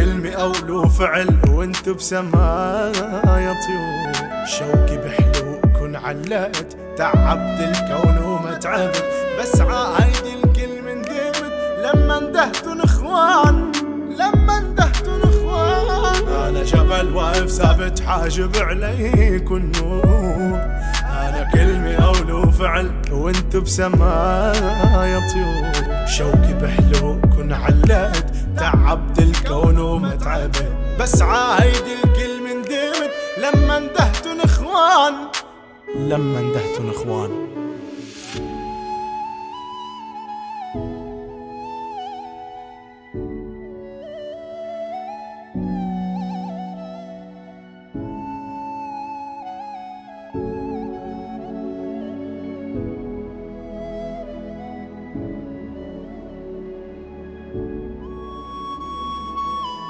كلمة أولو فعل وانت بسمايا طيور. شوقي بحلوكن علقت، تعبت الكون وما تعبت، بس عايدي الكلمة ندمت لما اندهتن اخوان، لما اندهتن اخوان. انا جبل واقف ثابت حاجب عليكن نور، انا كلمة أولو فعل وانت بسمايا طيور. شوقي بحلوكن علقت، تعبت الكون وما تعبت، بس عايدي الكلمة ندمت لما اندهتن اخوان، لما اندهتن اخوان.